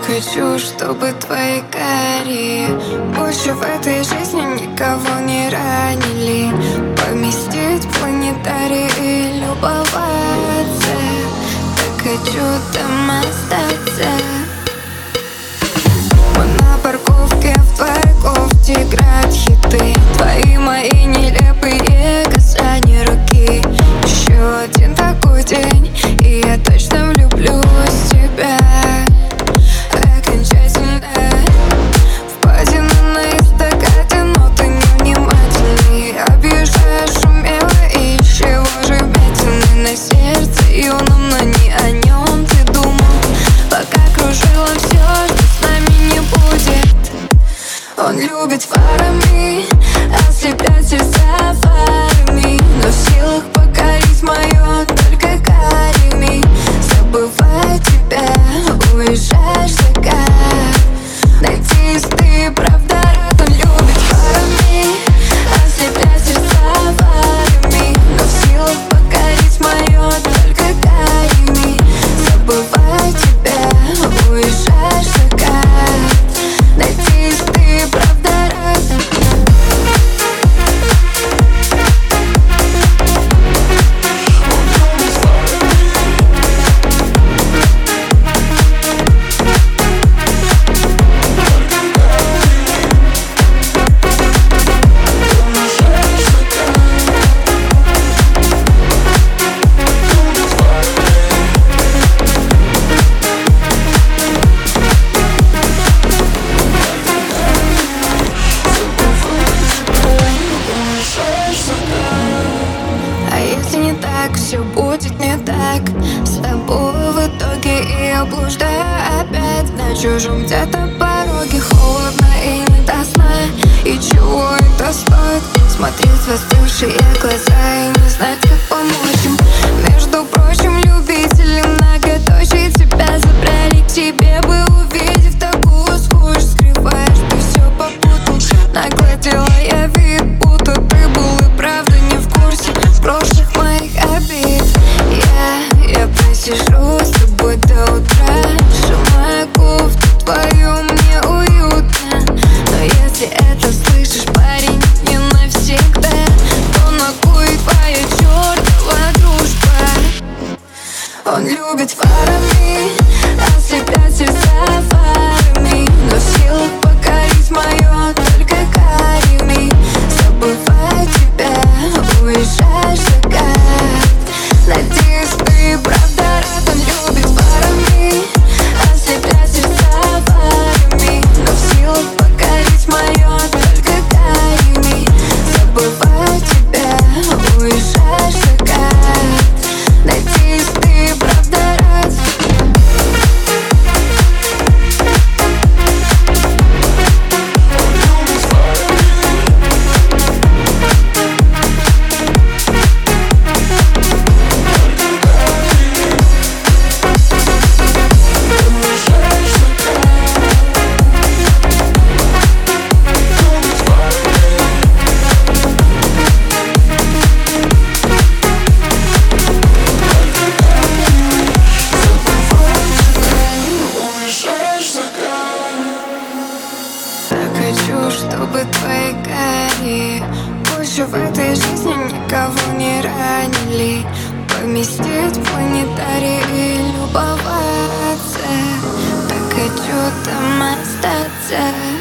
хочу, чтобы твои карие больше в этой жизни никого не ранили. Поместить в планетарий и любоваться. Так хочу там остаться. Мы на парковке в твоей кофте играют хиты. Твои мои нелепые касания руки. Еще один такой день, и я точно влюблюсь в тебя. Окончательно впадина на эстакаде, но ты невнимательный. Объезжаешь умело и чего же вмятины на сердце юном, но не о нем ты думал, пока кружила все, что с нами не будет. Он любит фарами, ослеплять сердца фарами, но в силах покорить мое только карими. Забывая тебя, уезжаешь в закат. Надеюсь, ты правда рад. Он любит фарами, ослеплять сердца фарами, но в силах покорить мое только карими. Забывая тебя, уезжаешь в закат. Надеюсь, ты правда рад. Все будет не так с тобой в итоге, и я блуждаю опять на чужом где-то пороге. Холодно и не до сна, и чего это стоит? Смотреть в застывшие глаза и не знать, как помочь им. Между прочим, любители многоточий тебя забрали к тебе бы, увидев такую скучь. Скрываешь ты все попутно, нагладила я вид, будто ты был и правда не в курсе прошлых моих обид. Я посижу с тобой до утра, сжимая кофту твою, мне уютно. Но если это слышишь, парень, не навсегда, то на кой твоя чертова дружба? Он любит фарами, ослеплять сердца фарами, но в силах покорить мое только карими. Забывая тебя, уезжаешь в закат. Надеюсь, ты правда рад. Он любит фарами, ослеплять сердца фарами, но в силах покорить мое только карими. Забывая тебя, уезжаешь в закат. Надеюсь, ты правда рад. Хочу, чтобы твои карие больше в этой жизни никого не ранили. Поместить в планетарий и любоваться. Так хочу там остаться.